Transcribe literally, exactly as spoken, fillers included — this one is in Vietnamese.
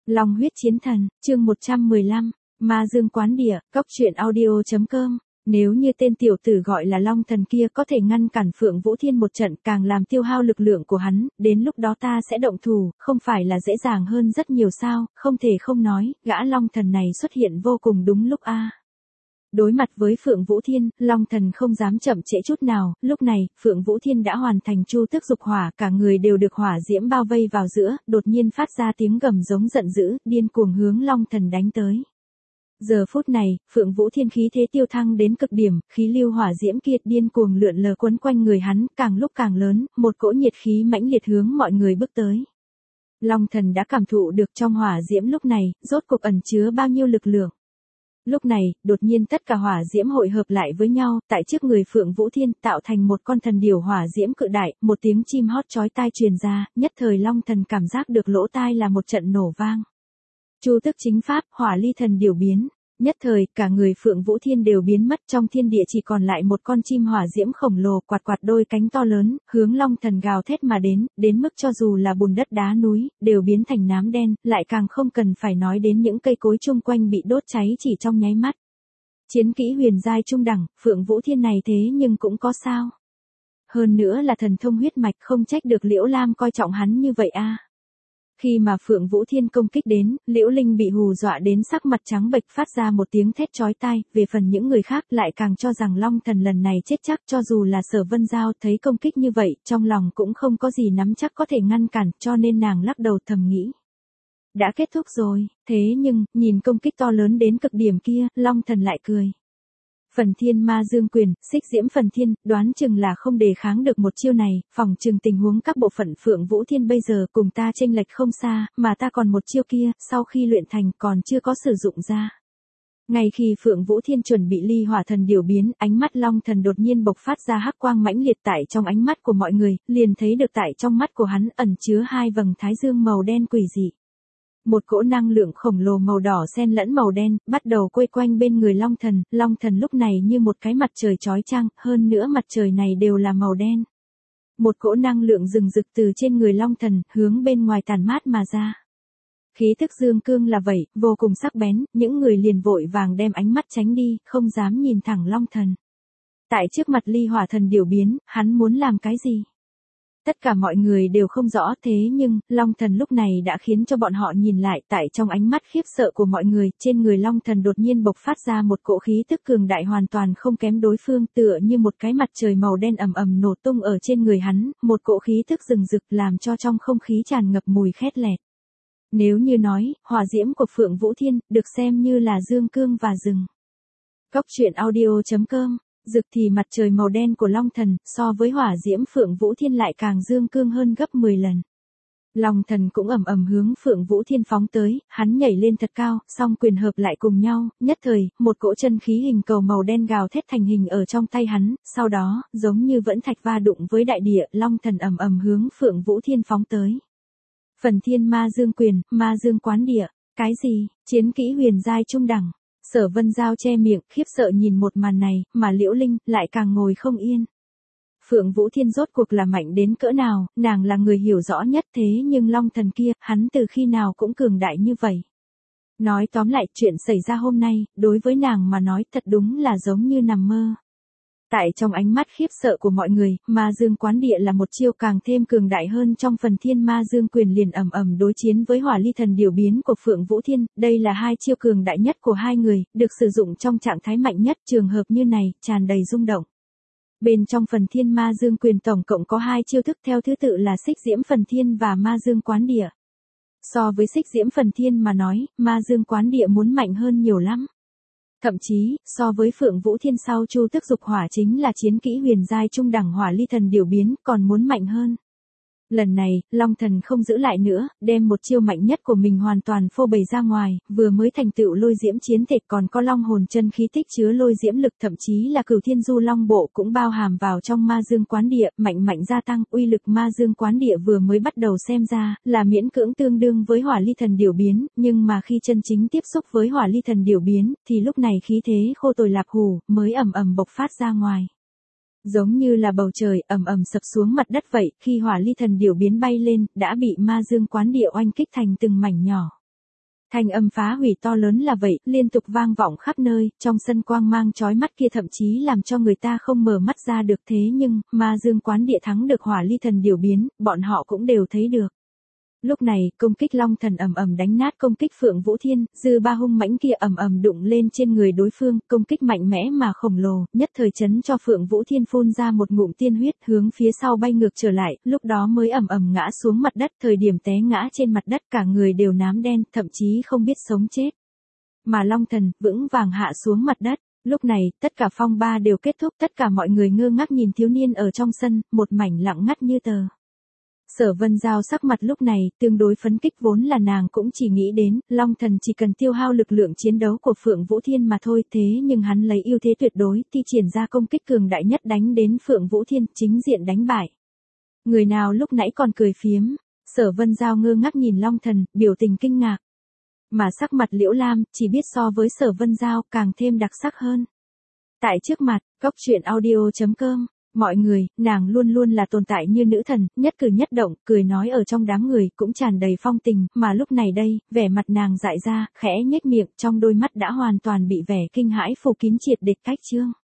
Long huyết chiến thần, chương một trăm mười lăm, Ma Dương quán địa, cốc truyện audio chấm com. Nếu như tên tiểu tử gọi là Long thần kia có thể ngăn cản Phượng Vũ Thiên một trận, càng làm tiêu hao lực lượng của hắn, đến lúc đó ta sẽ động thủ, không phải là dễ dàng hơn rất nhiều sao? Không thể không nói, gã Long thần này xuất hiện vô cùng đúng lúc a. Đối mặt với Phượng Vũ Thiên, Long thần không dám chậm trễ chút nào, lúc này, Phượng Vũ Thiên đã hoàn thành chu tước dục hỏa, cả người đều được hỏa diễm bao vây vào giữa, đột nhiên phát ra tiếng gầm giống giận dữ, điên cuồng hướng Long thần đánh tới. Giờ phút này, Phượng Vũ Thiên khí thế tiêu thăng đến cực điểm, khí lưu hỏa diễm kia điên cuồng lượn lờ quấn quanh người hắn, càng lúc càng lớn, một cỗ nhiệt khí mãnh liệt hướng mọi người bước tới. Long thần đã cảm thụ được trong hỏa diễm lúc này, rốt cuộc ẩn chứa bao nhiêu lực lượng. Lúc này, đột nhiên tất cả hỏa diễm hội hợp lại với nhau, tại trước người Phượng Vũ Thiên tạo thành một con thần điểu hỏa diễm cự đại, một tiếng chim hót chói tai truyền ra, nhất thời Long thần cảm giác được lỗ tai là một trận nổ vang. Chu tức chính pháp, hỏa ly thần điểu biến. Nhất thời, cả người Phượng Vũ Thiên đều biến mất, trong thiên địa chỉ còn lại một con chim hỏa diễm khổng lồ quạt quạt đôi cánh to lớn, hướng Long thần gào thét mà đến, đến mức cho dù là bùn đất đá núi, đều biến thành nám đen, lại càng không cần phải nói đến những cây cối chung quanh bị đốt cháy chỉ trong nháy mắt. Chiến kỹ huyền giai trung đẳng, Phượng Vũ Thiên này thế nhưng cũng có sao. Hơn nữa là thần thông huyết mạch, không trách được Liễu Lam coi trọng hắn như vậy a. Khi mà Phượng Vũ Thiên công kích đến, Liễu Linh bị hù dọa đến sắc mặt trắng bệch phát ra một tiếng thét chói tai, về phần những người khác lại càng cho rằng Long thần lần này chết chắc, cho dù là Sở Vân Giao thấy công kích như vậy, trong lòng cũng không có gì nắm chắc có thể ngăn cản, cho nên nàng lắc đầu thầm nghĩ. Đã kết thúc rồi, thế nhưng, nhìn công kích to lớn đến cực điểm kia, Long thần lại cười. Phần Thiên Ma Dương quyền, xích diễm Phần Thiên, đoán chừng là không đề kháng được một chiêu này, phòng chừng tình huống các bộ phận Phượng Vũ Thiên bây giờ cùng ta chênh lệch không xa, mà ta còn một chiêu kia, sau khi luyện thành còn chưa có sử dụng ra. Ngay khi Phượng Vũ Thiên chuẩn bị ly hỏa thần điều biến, ánh mắt Long thần đột nhiên bộc phát ra hắc quang mãnh liệt tại trong ánh mắt của mọi người, liền thấy được tại trong mắt của hắn ẩn chứa hai vầng thái dương màu đen quỷ dị. Một cỗ năng lượng khổng lồ màu đỏ xen lẫn màu đen, bắt đầu quay quanh bên người Long thần, Long thần lúc này như một cái mặt trời chói chang, hơn nữa mặt trời này đều là màu đen. Một cỗ năng lượng rừng rực từ trên người Long thần, hướng bên ngoài tàn mát mà ra. Khí tức dương cương là vậy, vô cùng sắc bén, những người liền vội vàng đem ánh mắt tránh đi, không dám nhìn thẳng Long thần. Tại trước mặt ly hỏa thần điều biến, hắn muốn làm cái gì? Tất cả mọi người đều không rõ, thế nhưng, Long thần lúc này đã khiến cho bọn họ nhìn lại, tại trong ánh mắt khiếp sợ của mọi người, trên người Long thần đột nhiên bộc phát ra một cỗ khí tức cường đại hoàn toàn không kém đối phương, tựa như một cái mặt trời màu đen ầm ầm nổ tung ở trên người hắn, một cỗ khí tức rừng rực làm cho trong không khí tràn ngập mùi khét lẹt. Nếu như nói, hỏa diễm của Phượng Vũ Thiên, được xem như là dương cương và rừng. Cốc truyện audio chấm com. Rực thì mặt trời màu đen của Long thần, so với hỏa diễm Phượng Vũ Thiên lại càng dương cương hơn gấp mười lần. Long thần cũng ầm ầm hướng Phượng Vũ Thiên phóng tới, hắn nhảy lên thật cao, song quyền hợp lại cùng nhau, nhất thời, một cỗ chân khí hình cầu màu đen gào thét thành hình ở trong tay hắn, sau đó, giống như vẫn thạch va đụng với đại địa, Long thần ầm ầm hướng Phượng Vũ Thiên phóng tới. Phần Thiên Ma Dương quyền, Ma Dương quán địa, cái gì? Chiến kỹ huyền giai trung đẳng. Sở Vân Giao che miệng, khiếp sợ nhìn một màn này, mà Liễu Linh lại càng ngồi không yên. Phượng Vũ Thiên rốt cuộc là mạnh đến cỡ nào, nàng là người hiểu rõ nhất, thế nhưng Long thần kia, hắn từ khi nào cũng cường đại như vậy. Nói tóm lại, chuyện xảy ra hôm nay, đối với nàng mà nói thật đúng là giống như nằm mơ. Tại trong ánh mắt khiếp sợ của mọi người, Ma Dương quán địa là một chiêu càng thêm cường đại hơn trong Phần Thiên Ma Dương quyền liền ầm ầm đối chiến với hỏa ly thần điều biến của Phượng Vũ Thiên, đây là hai chiêu cường đại nhất của hai người, được sử dụng trong trạng thái mạnh nhất, trường hợp như này, tràn đầy rung động. Bên trong Phần Thiên Ma Dương quyền tổng cộng có hai chiêu thức theo thứ tự là xích diễm Phần Thiên và Ma Dương quán địa. So với xích diễm Phần Thiên mà nói, Ma Dương quán địa muốn mạnh hơn nhiều lắm. Thậm chí, so với Phượng Vũ Thiên sau chu tức dục hỏa chính là chiến kỹ huyền giai trung đẳng hỏa ly thần điều biến, còn muốn mạnh hơn. Lần này, Long thần không giữ lại nữa, đem một chiêu mạnh nhất của mình hoàn toàn phô bày ra ngoài, vừa mới thành tựu lôi diễm chiến thể còn có long hồn chân khí tích chứa lôi diễm lực, thậm chí là cửu thiên du long bộ cũng bao hàm vào trong Ma Dương quán địa, mạnh mạnh gia tăng, uy lực Ma Dương quán địa vừa mới bắt đầu xem ra, là miễn cưỡng tương đương với hỏa ly thần điều biến, nhưng mà khi chân chính tiếp xúc với hỏa ly thần điều biến, thì lúc này khí thế khô tồi lạp hủ, mới ầm ầm bộc phát ra ngoài. Giống như là bầu trời ầm ầm sập xuống mặt đất vậy, khi hỏa ly thần điểu biến bay lên, đã bị Ma Dương quán địa oanh kích thành từng mảnh nhỏ. Thanh âm phá hủy to lớn là vậy, liên tục vang vọng khắp nơi, trong sân quang mang chói mắt kia thậm chí làm cho người ta không mở mắt ra được, thế nhưng, Ma Dương quán địa thắng được Hỏa Ly thần điều biến, bọn họ cũng đều thấy được. Lúc này, công kích Long Thần ầm ầm đánh nát công kích Phượng Vũ Thiên, dư ba hung mãnh kia ầm ầm đụng lên trên người đối phương, công kích mạnh mẽ mà khổng lồ, nhất thời chấn cho Phượng Vũ Thiên phun ra một ngụm tiên huyết, hướng phía sau bay ngược trở lại, lúc đó mới ầm ầm ngã xuống mặt đất, thời điểm té ngã trên mặt đất cả người đều nám đen, thậm chí không biết sống chết. Mà Long Thần vững vàng hạ xuống mặt đất. Lúc này, tất cả phong ba đều kết thúc, tất cả mọi người ngơ ngác nhìn thiếu niên ở trong sân, một mảnh lặng ngắt như tờ. Sở Vân Giao sắc mặt lúc này, tương đối phấn kích, vốn là nàng cũng chỉ nghĩ đến, Long Thần chỉ cần tiêu hao lực lượng chiến đấu của Phượng Vũ Thiên mà thôi, thế nhưng hắn lấy ưu thế tuyệt đối, thi triển ra công kích cường đại nhất đánh đến Phượng Vũ Thiên, chính diện đánh bại. Người nào lúc nãy còn cười phiếm, Sở Vân Giao ngơ ngác nhìn Long Thần, biểu tình kinh ngạc. Mà sắc mặt Liễu Lam, chỉ biết so với Sở Vân Giao, càng thêm đặc sắc hơn. Tại trước mặt, Cốc Truyện Audio chấm com. Mọi người, nàng luôn luôn là tồn tại như nữ thần, nhất cử nhất động, cười nói ở trong đám người cũng tràn đầy phong tình, mà lúc này đây, vẻ mặt nàng dại ra, khẽ nhếch miệng, trong đôi mắt đã hoàn toàn bị vẻ kinh hãi phủ kín triệt để cách trương.